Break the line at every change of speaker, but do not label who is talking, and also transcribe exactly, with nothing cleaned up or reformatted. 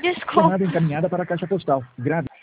Desculpa.
Chamada encaminhada para a caixa postal. Grave.